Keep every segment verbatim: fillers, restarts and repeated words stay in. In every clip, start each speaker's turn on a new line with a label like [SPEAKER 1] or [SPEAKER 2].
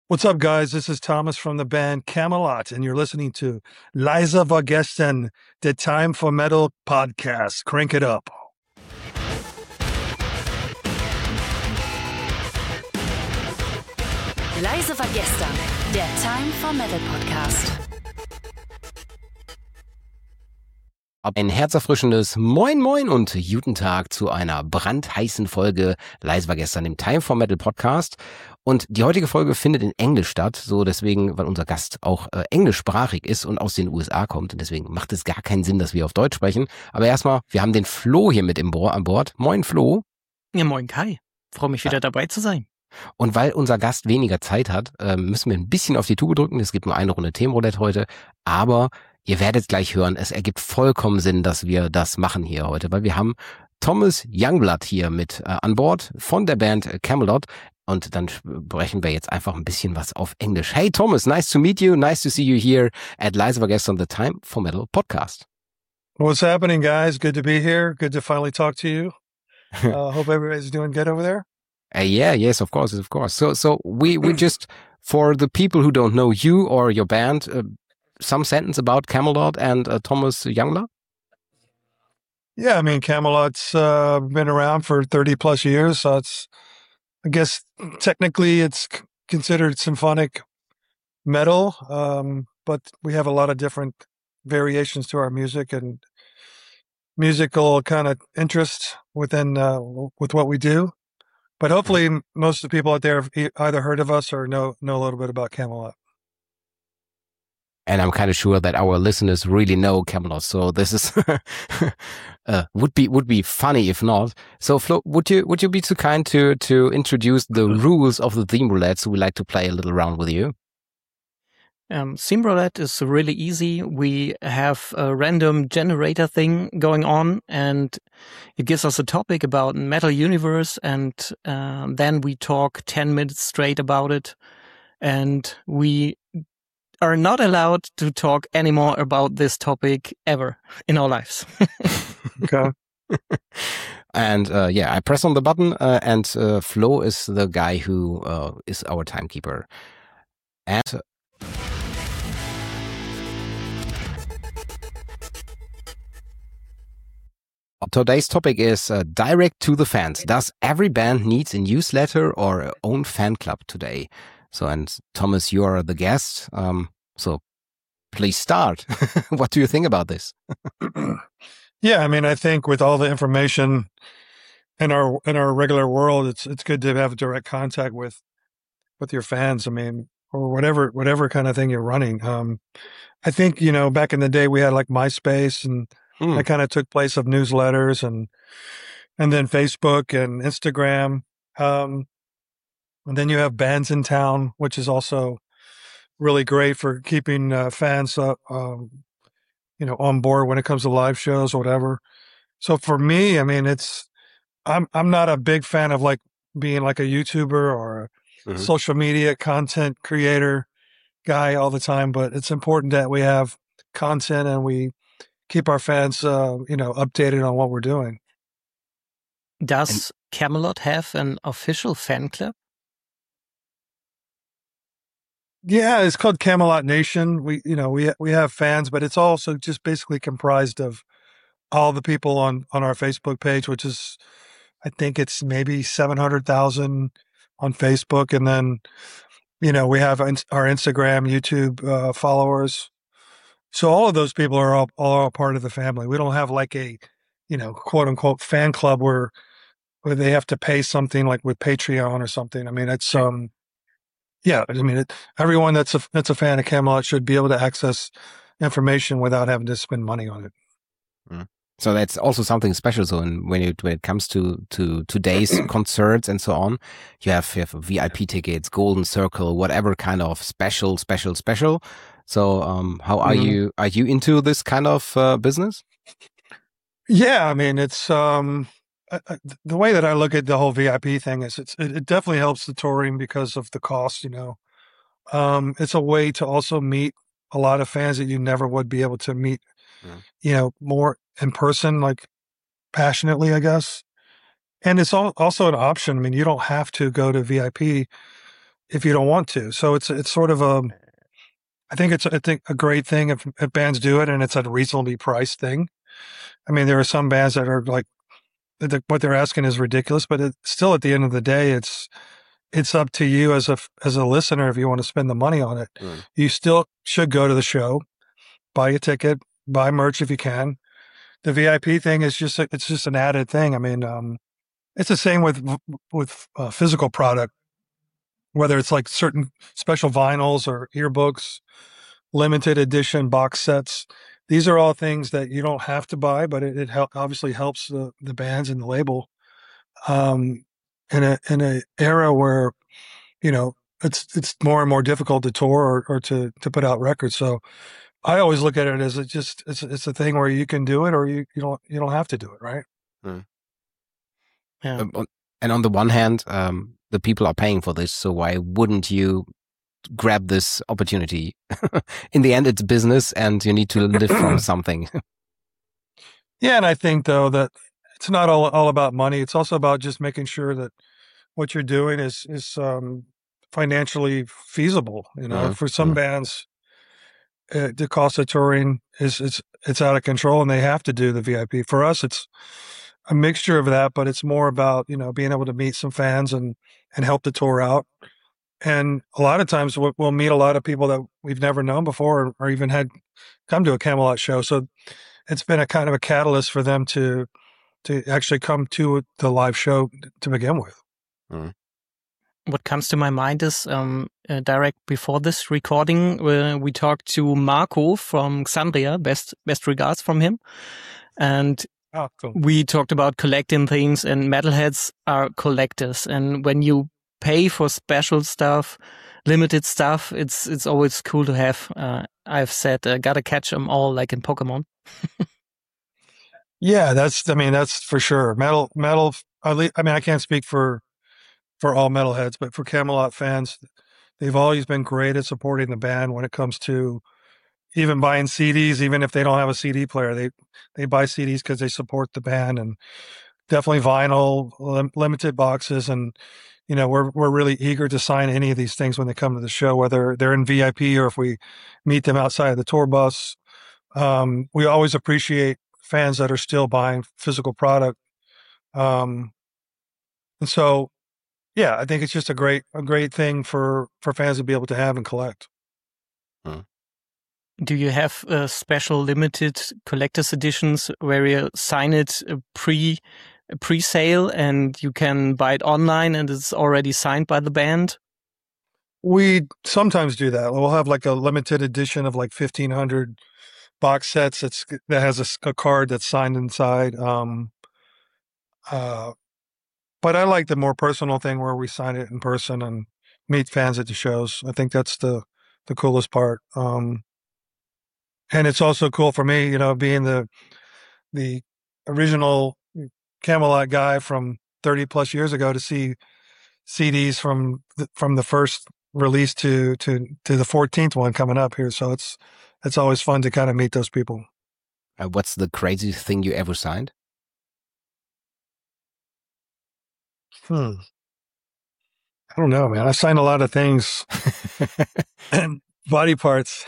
[SPEAKER 1] What's up, guys? This is Thomas from the band Camelot, and you're listening to Leise war gestern, the Time for Metal podcast. Crank it up.
[SPEAKER 2] Leise war gestern, der Time for Metal Podcast.
[SPEAKER 3] Ein herzerfrischendes Moin Moin und guten Tag zu einer brandheißen Folge Leise war gestern im Time for Metal Podcast. Und die heutige Folge findet in Englisch statt, so deswegen, weil unser Gast auch äh, englischsprachig ist und aus den U S A kommt. Und deswegen macht es gar keinen Sinn, dass wir auf Deutsch sprechen. Aber erstmal, wir haben den Flo hier mit im Bo- an Bord. Moin Flo.
[SPEAKER 4] Ja, moin Kai. Freue mich wieder ja. dabei zu sein.
[SPEAKER 3] Und weil unser Gast weniger Zeit hat, äh, müssen wir ein bisschen auf die Tube drücken. Es gibt nur eine Runde Themenroulette heute, aber ihr werdet gleich hören, es ergibt vollkommen Sinn, dass wir das machen hier heute, weil wir haben Thomas Youngblood hier mit äh, an Bord von der Band äh, Camelot. Und dann sprechen wir jetzt einfach ein bisschen was auf Englisch. Hey Thomas, nice to meet you. Nice to see you here at Leise war gestern, the Time for Metal podcast.
[SPEAKER 1] What's happening, guys? Good to be here. Good to finally talk to you. Uh, hope everybody's doing good over there.
[SPEAKER 3] Uh, yeah, yes, of course, of course. So, so we, we just, for the people who don't know you or your band, uh, some sentence about Camelot and uh, Thomas Youngblood?
[SPEAKER 1] Yeah, I mean, Camelot's uh, been around for thirty plus years, so it's, I guess, technically it's c- considered symphonic metal, um, but we have a lot of different variations to our music and musical kind of interest within uh, with what we do. But hopefully most of the people out there have e- either heard of us or know know a little bit about Camelot.
[SPEAKER 3] And I'm kind of sure that our listeners really know Camelot, so this is uh, would be would be funny if not. So, Flo, would you would you be too kind to to introduce the rules of the theme roulette? So we like to play a little round with you.
[SPEAKER 4] Um, theme roulette is really easy. We have a random generator thing going on, and it gives us a topic about metal universe, and uh, then we talk ten minutes straight about it, and we are not allowed to talk anymore about this topic ever in our lives.
[SPEAKER 1] Okay.
[SPEAKER 3] And uh, yeah, I press on the button, uh, and uh, Flo is the guy who uh, is our timekeeper. And uh, today's topic is uh, direct to the fans. Does every band needs a newsletter or a own fan club today? So, and Thomas, you are the guest. Um, so please start. What do you think about this?
[SPEAKER 1] Yeah, I mean, I think with all the information in our in our regular world, it's it's good to have direct contact with with your fans. I mean, or whatever whatever kind of thing you're running. Um, I think, you know, back in the day we had like MySpace, and mm. that kind of took place of newsletters, and and then Facebook and Instagram. Um, And then you have Bands in Town, which is also really great for keeping uh, fans, uh, um, you know, on board when it comes to live shows or whatever. So for me, I mean, it's I'm I'm not a big fan of like being like a YouTuber or a mm-hmm. social media content creator guy all the time, but it's important that we have content and we keep our fans, uh, you know, updated on what we're doing.
[SPEAKER 4] Does and- Camelot have an official fan club?
[SPEAKER 1] Yeah, it's called Camelot Nation. We, you know, we we have fans, but it's also just basically comprised of all the people on, on our Facebook page, which is, I think it's maybe seven hundred thousand on Facebook. And then, you know, we have our Instagram, YouTube uh, followers. So all of those people are all, all a part of the family. We don't have like a, you know, quote unquote fan club where, where they have to pay something like with Patreon or something. I mean, it's, um, yeah, I mean, it, everyone that's a that's a fan of Camelot should be able to access information without having to spend money on it.
[SPEAKER 3] Mm. So that's also something special. So in, when it when it comes to to today's concerts and so on, you have you have V I P tickets, Golden Circle, whatever kind of special, special, special. So um, how are mm-hmm. you? Are you into this kind of uh, business?
[SPEAKER 1] Yeah, I mean, it's um. Uh, the way that I look at the whole V I P thing is it's, it, it definitely helps the touring because of the cost, you know. Um, it's a way to also meet a lot of fans that you never would be able to meet, mm. you know, more in person, like passionately, I guess. And it's all, also an option. I mean, you don't have to go to V I P. if you don't want to. So it's it's sort of a, I think it's I think a great thing if, if bands do it and it's a reasonably priced thing. I mean, there are some bands that are like, the, what they're asking is ridiculous, but it, still at the end of the day, it's it's up to you as a as a listener if you want to spend the money on it. Mm. You still should go to the show, buy a ticket, buy merch if you can. The V I P thing is just a, it's just an added thing. I mean, um, it's the same with with uh, physical product, whether it's like certain special vinyls or earbooks, limited edition box sets. These are all things that you don't have to buy, but it, it help, obviously helps the, the bands and the label um, in a in a era where, you know, it's it's more and more difficult to tour or, or to to put out records. So I always look at it as it just it's it's a thing where you can do it or you, you don't you don't have to do it, right?
[SPEAKER 3] Hmm. Yeah. Um, and on the one hand, um, the people are paying for this, so why wouldn't you grab this opportunity? In the end, it's business and you need to live from something.
[SPEAKER 1] Yeah, and I think though that it's not all all about money. It's also about just making sure that what you're doing is is um, financially feasible. You know, mm-hmm. for some mm-hmm. bands, uh, the cost of touring is it's it's out of control, and they have to do the V I P. For us, it's a mixture of that, but it's more about, you know, being able to meet some fans and and help the tour out. And a lot of times we'll, we'll meet a lot of people that we've never known before or, or even had come to a Kamelot show. So it's been a kind of a catalyst for them to to actually come to the live show to begin with.
[SPEAKER 4] Mm. What comes to my mind is um, uh, direct before this recording, uh, we talked to Marco from Xandria, best best regards from him. And oh, cool. We talked about collecting things, and metalheads are collectors. And when you pay for special stuff, limited stuff, it's it's always cool to have. Uh, I've said, uh, gotta catch them all, like in Pokemon.
[SPEAKER 1] Yeah, that's. I mean, that's for sure. Metal, metal. I mean, I can't speak for for all metalheads, but for Kamelot fans, they've always been great at supporting the band when it comes to even buying C Ds. Even if they don't have a C D player, they they buy C Ds because they support the band, and definitely vinyl, lim- limited boxes, and you know, we're we're really eager to sign any of these things when they come to the show, whether they're in V I P or if we meet them outside of the tour bus. Um, we always appreciate fans that are still buying physical product. Um, and so, yeah, I think it's just a great a great thing for, for fans to be able to have and collect.
[SPEAKER 4] Hmm. Do you have uh, special limited collector's editions where you sign it pre pre-sale and you can buy it online and it's already signed by the band?
[SPEAKER 1] We sometimes do that. We'll have like a limited edition of like fifteen hundred box sets that's, that has a, a card that's signed inside. Um, uh, but I like the more personal thing where we sign it in person and meet fans at the shows. I think that's the, the coolest part. Um, and it's also cool for me, you know, being the the original Kamelot guy from thirty plus years ago, to see C Ds from the, from the first release to to to the fourteenth one coming up here. So it's it's always fun to kind of meet those people.
[SPEAKER 3] Uh, what's the craziest thing you ever signed?
[SPEAKER 1] Hmm. I don't know, man. I signed a lot of things. And body parts.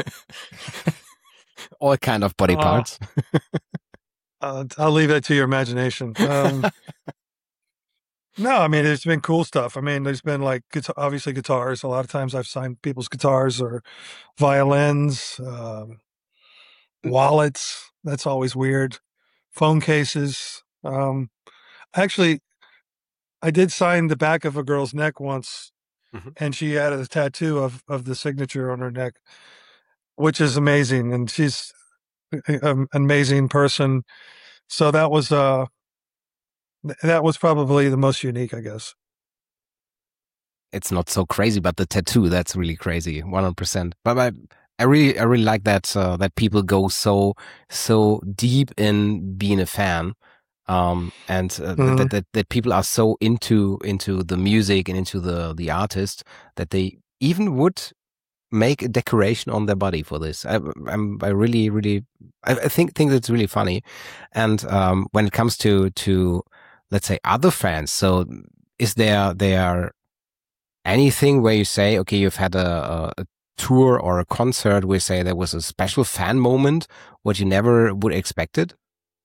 [SPEAKER 3] All kind of body uh, parts.
[SPEAKER 1] uh, I'll leave that to your imagination. Um, no, I mean, there's been cool stuff. I mean, there's been like, guitar, obviously guitars. A lot of times I've signed people's guitars or violins, um, wallets. That's always weird. Phone cases. Um, actually, I did sign the back of a girl's neck once, mm-hmm. and she had a tattoo of, of the signature on her neck, which is amazing. And she's an amazing person. So that was, uh, that was probably the most unique, I guess.
[SPEAKER 3] It's not so crazy, but the tattoo, that's really crazy, one hundred percent. But I, I really, I really like that, uh, that people go so, so deep in being a fan. Um, and uh, mm-hmm. that, that, that people are so into, into the music and into the, the artist that they even would make a decoration on their body for this. I, I'm, I really, really, I, I think, think that's really funny. And, um, when it comes to, to, let's say other fans, so is there, there, Anything where you say, okay, you've had a, a tour or a concert where you say there was a special fan moment, what you never would expected?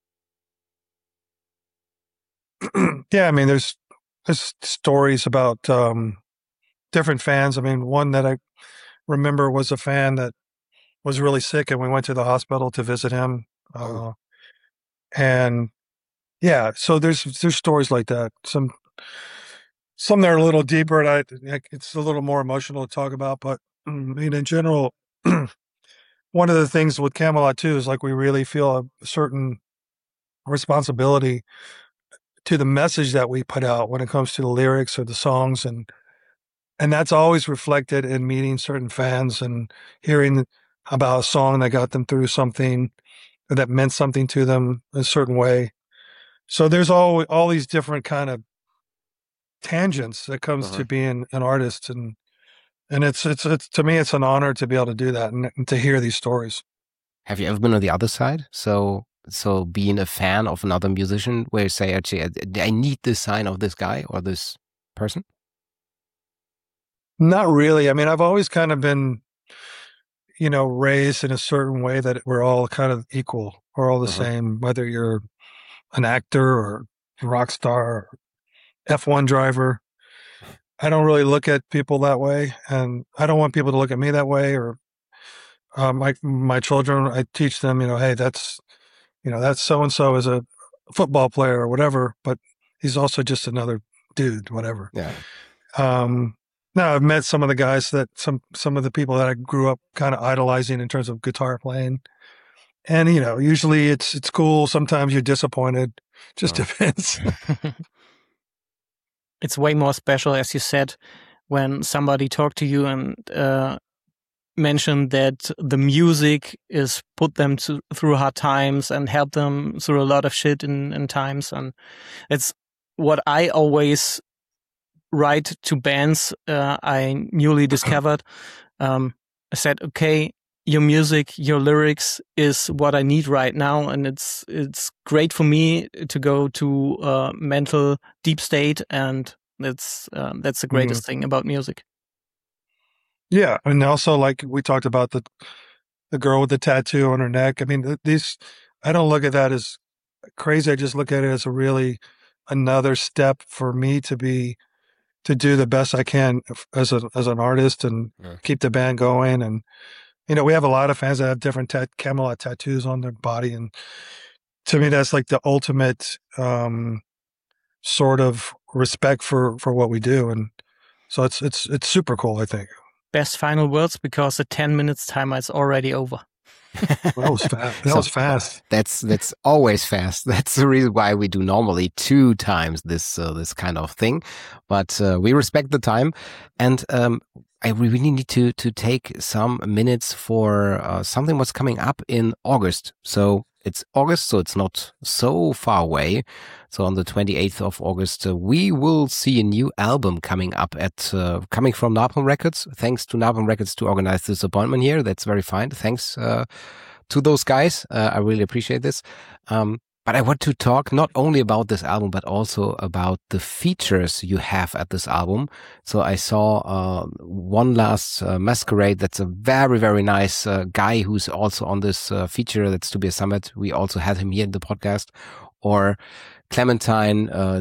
[SPEAKER 1] Yeah, I mean, there's there's stories about um, different fans. I mean, one that I remember was a fan that was really sick, and we went to the hospital to visit him. Uh, and yeah, so there's there's stories like that. Some some that are a little deeper, and I it's a little more emotional to talk about. But I mean, in general, one of the things with Camelot too is like we really feel a certain responsibility to the message that we put out when it comes to the lyrics or the songs, and and that's always reflected in meeting certain fans and hearing about a song that got them through something or that meant something to them a certain way. So there's all all these different kind of tangents that comes
[SPEAKER 3] Uh-huh.
[SPEAKER 1] to being an artist, and and it's it's it's to me it's an honor to be able to do that and, and to hear these stories.
[SPEAKER 3] Have you ever been on the other side? So, so being a fan of another musician, where you say, actually, I, I need this sign of this guy or this person.
[SPEAKER 1] Not really. I mean, I've always kind of been, you know, raised in a certain way that we're all kind of equal. We're all the
[SPEAKER 3] Uh-huh.
[SPEAKER 1] same, whether you're an actor or a rock star or F one driver. I don't really look at people that way, and I don't want people to look at me that way. Or um, my my children, I teach them, you know, hey, that's you know, that's so and so is a football player or whatever, but he's also just another dude, whatever.
[SPEAKER 3] Yeah.
[SPEAKER 1] Um, now I've met some of the guys that some some of the people that I grew up kind of idolizing in terms of guitar playing, and you know, usually it's it's cool. Sometimes you're disappointed. Just
[SPEAKER 3] Oh.
[SPEAKER 1] depends.
[SPEAKER 4] It's way more special, as you said, when somebody talked to you and uh, mentioned that the music is put them to, through hard times and helped them through a lot of shit in, in times. And it's what I always write to bands uh, I newly discovered. Um, I said, okay, your music, your lyrics is what I need right now, and it's it's great for me to go to a mental deep state, and that's uh, that's the greatest mm-hmm. thing about music.
[SPEAKER 1] Yeah, and also like we talked about the the girl with the tattoo on her neck. I mean, these I don't look at that as crazy. I just look at it as a really another step for me to be to do the best I can as a as an artist and yeah. keep the band going. And you know, we have a lot of fans that have different ta- Camelot tattoos on their body, and to me, that's like the ultimate um, sort of respect for for what we do. And so it's it's it's super cool, I think.
[SPEAKER 4] Best final words, because the ten minutes timer is already over.
[SPEAKER 1] That was fast. That
[SPEAKER 3] so
[SPEAKER 1] was fast.
[SPEAKER 3] That's that's always fast. That's the reason why we do normally two times this uh, this kind of thing, but uh, we respect the time, and um, I really need to to take some minutes for uh, something what's coming up in August. So it's August, so it's not so far away. So on the twenty-eighth of August, uh, we will see a new album coming up at uh, coming from Napalm Records. Thanks to Napalm Records to organize this appointment here. That's very fine. Thanks uh, to those guys. Uh, I really appreciate this. Um, but I want to talk not only about this album, but also about the features you have at this album. So I saw uh, One Last uh, Masquerade. That's a very, very nice uh, guy who's also on this uh, feature. That's To Be a Summit. We also had him here in the podcast. Or Clementine uh,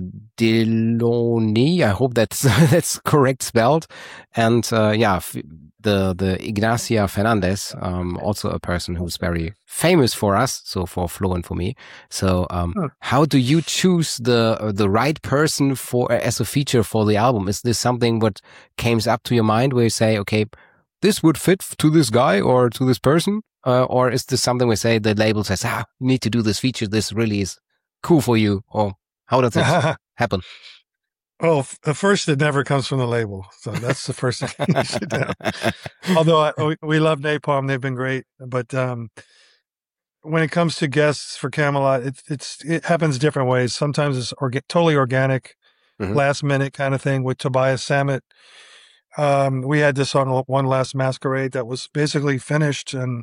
[SPEAKER 3] Delaunay. I hope that's that's correct spelled. And uh, yeah, f- the the Ignacia Fernandez, um, also a person who's very famous for us, so for Flo and for me. So um, oh. how do you choose the uh, the right person for uh, as a feature for the album? Is this something what came up to your mind where you say, okay, this would fit to this guy or to this person? Uh, or is this something we say the label says, ah, you need to do this feature. This really is cool for you, or how does it happen?
[SPEAKER 1] Oh, at first it never comes from the label, so that's the first thing you should know. Although I, we love Napalm, they've been great, but um, when it comes to guests for Camelot, it, it's it happens different ways. Sometimes it's orga- totally organic, mm-hmm. last minute kind of thing. With Tobias Sammet, um, we had this on One Last Masquerade that was basically finished, and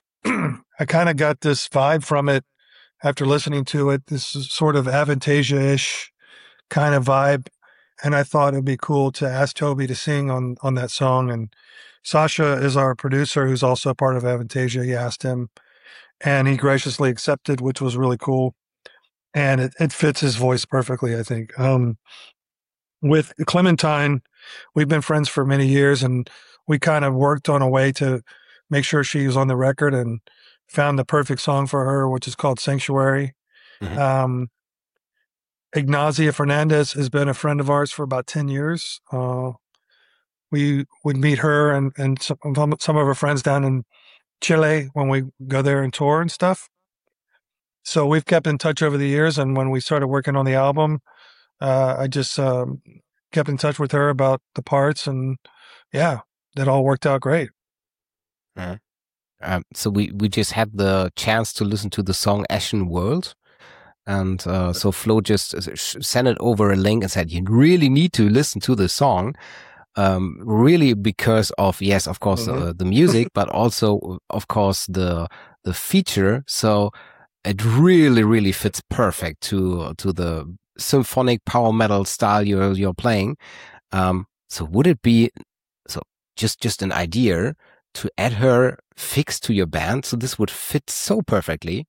[SPEAKER 1] I kind of got this vibe from it. After listening to it, this is sort of Avantasia-ish kind of vibe. and I thought it'd be cool to ask Toby to sing on on that song. And Sasha is our producer, who's also a part of Avantasia. He asked him, and he graciously accepted, which was really cool. And it, it fits his voice perfectly, I think. Um, with Clementine, we've been friends for many years, and we kind of worked on a way to make sure she was on the record and found the perfect song for her, which is called Sanctuary. Mm-hmm. Um, Ignazia Fernandez has been a friend of ours for about ten years. Uh, we would meet her and, and some, some of her friends down in Chile when we go there and tour and stuff. So we've kept in touch over the years. And when we started working on the album, uh, I just um, kept in touch with her about the parts. And yeah, that all worked out great.
[SPEAKER 3] Uh-huh. Um, so we, we just had the chance to listen to the song Ashen World. And uh, so Flo just sent it over a link and said, you really need to listen to the song. Um, really because of, yes, of course, mm-hmm. uh, the music, but also, of course, the the feature. So it really, really fits perfect to to the symphonic power metal style you're you're playing. Um, so would it be so just just an idea to add her fixed to your band? So this would fit so perfectly.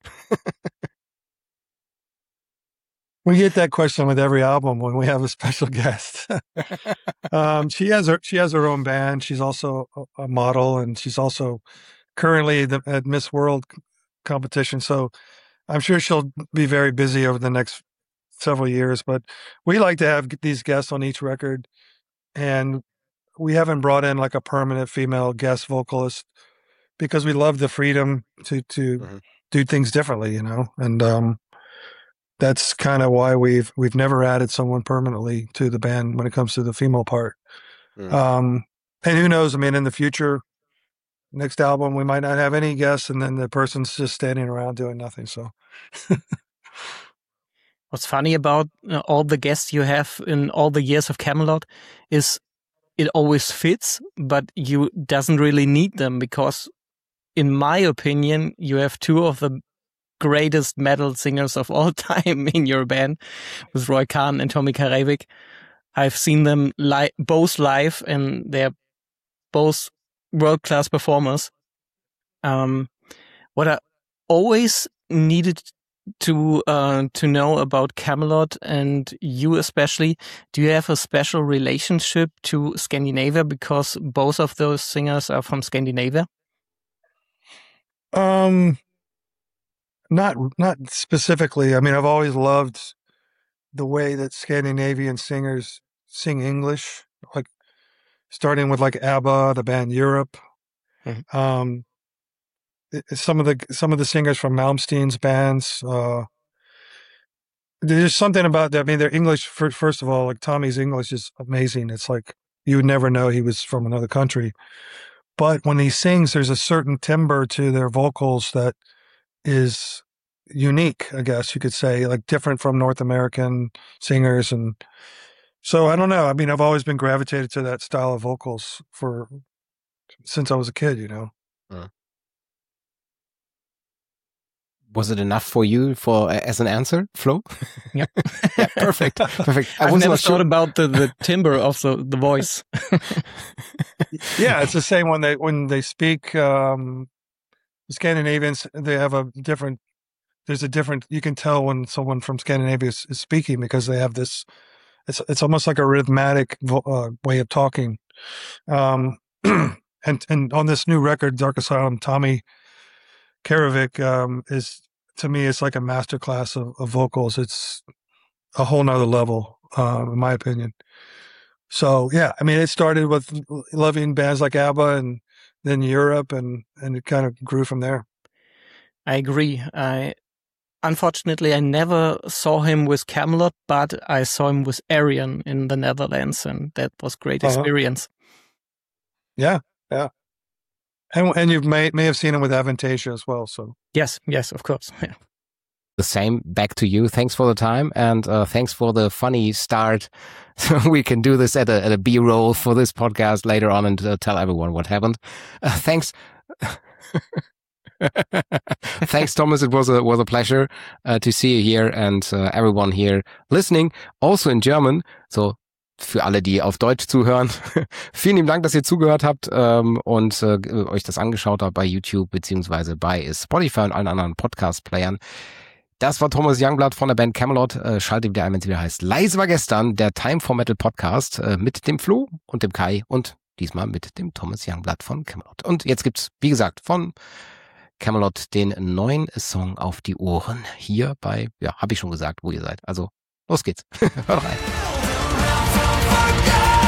[SPEAKER 1] We get that question with every album when we have a special guest. um, she has her she has her own band. She's also a model, and she's also currently the, at Miss World competition. So I'm sure she'll be very busy over the next several years. But we like to have these guests on each record, and we haven't brought in like a permanent female guest vocalist because we love the freedom to to mm-hmm. do things differently, you know, and. um That's kind of why we've we've never added someone permanently to the band when it comes to the female part. Mm. Um, and who knows? I mean, in the future, next album we might not have any guests, and then the person's just standing around doing nothing. So,
[SPEAKER 4] what's funny about uh, all the guests you have in all the years of Kamelot is it always fits, but you doesn't really need them because, in my opinion, you have two of the greatest metal singers of all time in your band with Roy Khan and Tommy Karevik. I've seen them li- both live, and they're both world-class performers. Um, what I always needed to uh, to know about Kamelot, and you especially, do you have a special relationship to Scandinavia because both of those singers are from Scandinavia?
[SPEAKER 1] Um. Not not specifically. I mean, I've always loved the way that Scandinavian singers sing English, like starting with like ABBA, the band Europe. Mm-hmm. Um, some of the some of the singers from Malmsteen's bands. Uh, there's something about that. I mean, their English. First of all, like Tommy's English is amazing. It's like you would never know he was from another country. But when he sings, there's a certain timbre to their vocals that is unique, I guess you could say, like different from North American singers. And so I don't know. I mean, I've always been gravitated to that style of vocals for since I was a kid, you know. Uh.
[SPEAKER 3] Was it enough for you for as an answer, Flo?
[SPEAKER 4] Yeah.
[SPEAKER 3] Yeah, perfect. Perfect.
[SPEAKER 4] I I've never thought sure. about the, the timbre of the, the voice.
[SPEAKER 1] Yeah, it's the same when they when they speak. Um, the Scandinavians, they have a different. There's a different. You can tell when someone from Scandinavia is, is speaking because they have this. It's it's almost like a rhythmic uh, way of talking. Um, and and on this new record, Dark Asylum, Tommy Karevik um, is, to me, it's like a masterclass of, of vocals. It's a whole nother level, uh, in my opinion. So, yeah, I mean, it started with loving bands like ABBA and then Europe, and, and it kind of grew from there.
[SPEAKER 4] I agree. I Unfortunately, I never saw him with Kamelot, but I saw him with Arion in the Netherlands, and that was great uh-huh. experience.
[SPEAKER 1] Yeah, yeah. And and you may may have seen him with Avantasia as well. So
[SPEAKER 4] yes, yes, of course. Yeah.
[SPEAKER 3] The same back to you. Thanks for the time, and uh, thanks for the funny start. So we can do this at a at a B-roll for this podcast later on and uh, tell everyone what happened. Uh, thanks. Thanks, Thomas. It was a was a pleasure uh, to see you here and uh, everyone here listening, also in German. So für alle, die auf Deutsch zuhören. Vielen lieben Dank, dass ihr zugehört habt ähm, und äh, euch das angeschaut habt bei YouTube beziehungsweise bei Spotify und allen anderen Podcast-Playern. Das war Thomas Youngblood von der Band Kamelot. Äh, schaltet wieder ein, wenn es wieder heißt Leise war gestern, der Time for Metal Podcast äh, mit dem Flo und dem Kai und diesmal mit dem Thomas Youngblood von Kamelot. Und jetzt gibt's, wie gesagt, von Kamelot den neuen Song auf die Ohren. Hier bei, ja, habe ich schon gesagt, wo ihr seid. Also, los geht's. Hört rein.